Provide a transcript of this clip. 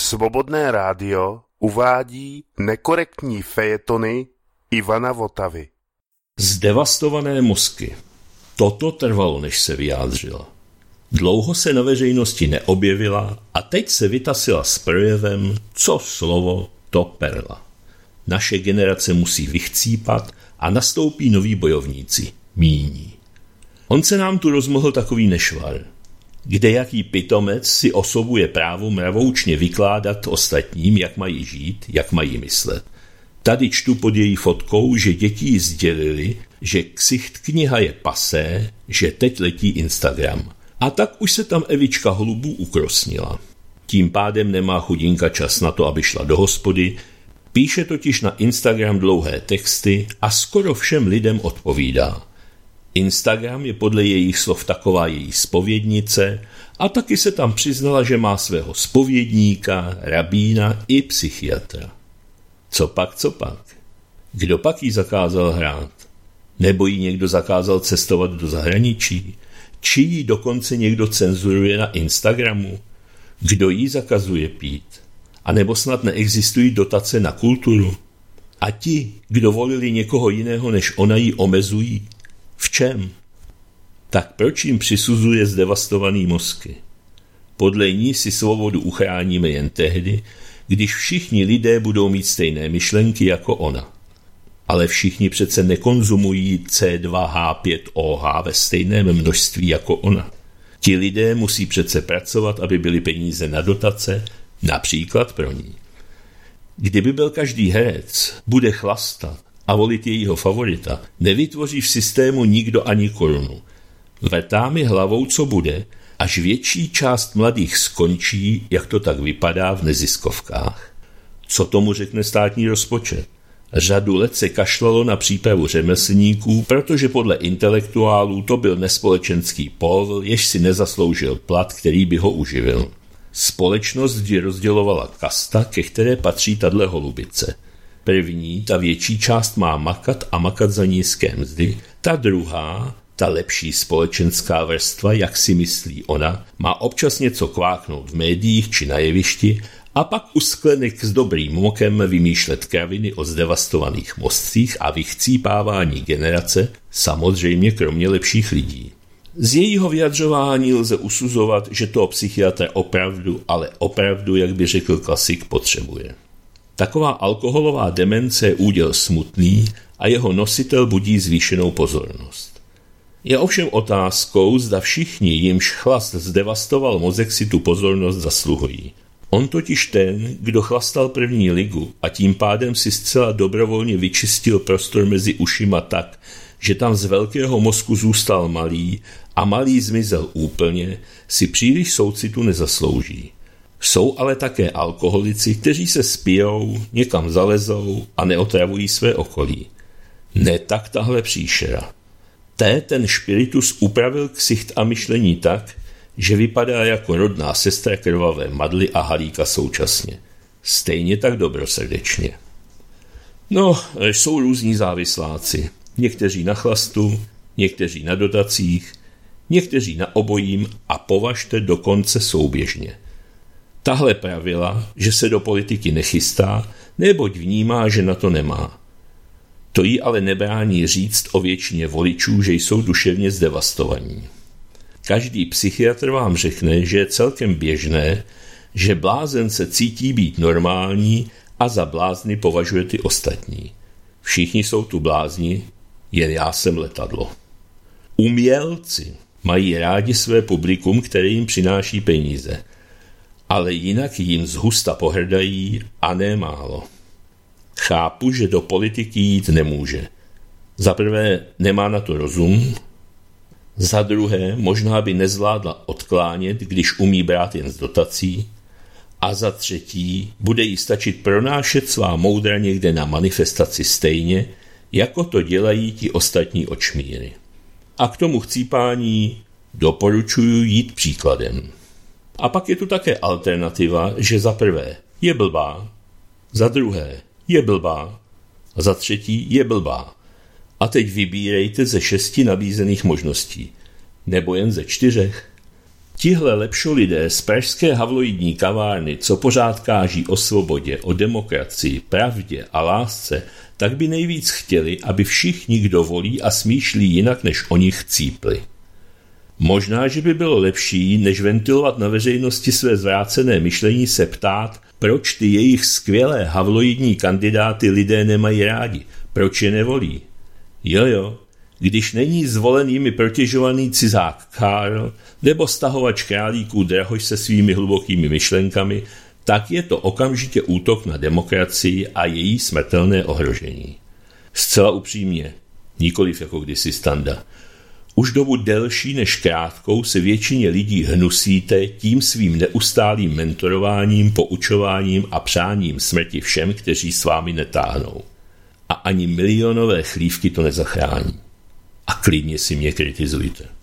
Svobodné rádio uvádí nekorektní fejetony Ivana Votavy. Zdevastované mozky. Toto trvalo, než se vyjádřila. Dlouho se na veřejnosti neobjevila a teď se vytasila s projevem co slovo, to perla. Naše generace musí vychcípat a nastoupí noví bojovníci, míní. On se nám tu rozmohl takový nešvar. Kdejaký pitomec si osobuje právo mravoučně vykládat ostatním, jak mají žít, jak mají myslet. Tady čtu pod její fotkou, že děti jí sdělili, že ksicht kniha je pasé, že teď letí Instagram. A tak už se tam Evička Holubů ukrosnila. Tím pádem nemá chudinka čas na to, aby šla do hospody, píše totiž na Instagram dlouhé texty a skoro všem lidem odpovídá. Instagram je podle jejich slov taková její zpovědnice a taky se tam přiznala, že má svého zpovědníka, rabína i psychiatra. Co pak? Kdo pak jí zakázal hrát? Nebo jí někdo zakázal cestovat do zahraničí? Či jí dokonce někdo cenzuruje na Instagramu? Kdo jí zakazuje pít? A nebo snad neexistují dotace na kulturu? A ti, kdo volili někoho jiného, než ona, jí omezují? V čem? Tak proč jim přisuzuje zdevastovaný mozky? Podle ní si svobodu uchráníme jen tehdy, když všichni lidé budou mít stejné myšlenky jako ona. Ale všichni přece nekonzumují C2H5OH ve stejném množství jako ona. Ti lidé musí přece pracovat, aby byly peníze na dotace, například pro ní. Kdyby byl každý herec, bude chlastat a volit jejího favorita, nevytvoří v systému nikdo ani korunu. Vrtá mi hlavou, co bude, až větší část mladých skončí, jak to tak vypadá v neziskovkách. Co tomu řekne státní rozpočet? Řadu let se kašlalo na přípravu řemeslníků, protože podle intelektuálů to byl nespolečenský povl, jež si nezasloužil plat, který by ho uživil. Společnost vždy rozdělovala kasta, ke které patří tato holubice. První, ta větší část má makat a makat za nízké mzdy, ta druhá, ta lepší společenská vrstva, jak si myslí ona, má občas něco kváknout v médiích či na jevišti a pak u sklenek s dobrým mokem vymýšlet kraviny o zdevastovaných mozcích a vychcípávání generace, samozřejmě kromě lepších lidí. Z jejího vyjadřování lze usuzovat, že toho psychiatra opravdu, ale opravdu, jak by řekl klasik, potřebuje. Taková alkoholová demence je úděl smutný a jeho nositel budí zvýšenou pozornost. Je ovšem otázkou, zda všichni, jimž chlast zdevastoval mozek, si tu pozornost zasluhují. On totiž ten, kdo chlastal první ligu a tím pádem si zcela dobrovolně vyčistil prostor mezi ušima tak, že tam z velkého mozku zůstal malý a malý zmizel úplně, si příliš soucitu nezaslouží. Jsou ale také alkoholici, kteří se spijou, někam zalezou a neotravují své okolí. Ne tak tahle příšera. Ten špiritus upravil ksicht a myšlení tak, že vypadá jako rodná sestra krvavé madly a halíka současně. Stejně tak dobrosrdečně. No, jsou různí závisláci. Někteří na chlastu, někteří na dotacích, někteří na obojím a považte dokonce souběžně. Tahle pravila, že se do politiky nechystá, neboť vnímá, že na to nemá. To jí ale nebrání říct o většině voličů, že jsou duševně zdevastovaní. Každý psychiatr vám řekne, že je celkem běžné, že blázen se cítí být normální a za blázny považuje ty ostatní. Všichni jsou tu blázni, jen já jsem letadlo. Umělci mají rádi své publikum, které jim přináší peníze, ale jinak jim zhusta pohrdají a ne málo. Chápu, že do politiky jít nemůže. Za prvé nemá na to rozum, za druhé možná by nezvládla odklánět, když umí brát jen z dotací, a za třetí bude jí stačit pronášet svá moudra někde na manifestaci stejně, jako to dělají ti ostatní očmíry. A k tomu chcípání doporučuji jít příkladem. A pak je tu také alternativa, že za prvé je blbá, za druhé je blbá a za třetí je blbá. A teď vybírejte ze 6 nabízených možností, nebo jen ze 4. Tihle lepšolidé z pražské havloidní kavárny, co pořád káží o svobodě, o demokracii, pravdě a lásce, tak by nejvíc chtěli, aby všichni, kdo volí a smýšlí jinak, než oni chcípli. Možná, že by bylo lepší, než ventilovat na veřejnosti své zvrácené myšlení, se ptát, proč ty jejich skvělé havloidní kandidáty lidé nemají rádi, proč je nevolí. Jo, když není zvolen jimi protěžovaný cizák Karl nebo stahovač králíků Drahoš se svými hlubokými myšlenkami, tak je to okamžitě útok na demokracii a její smrtelné ohrožení. Zcela upřímně, nikoliv jako kdysi Standa. Už dobu delší než krátkou se většině lidí hnusíte tím svým neustálým mentorováním, poučováním a přáním smrti všem, kteří s vámi netáhnou. A ani milionové chlívky to nezachrání. A klidně si mě kritizujte.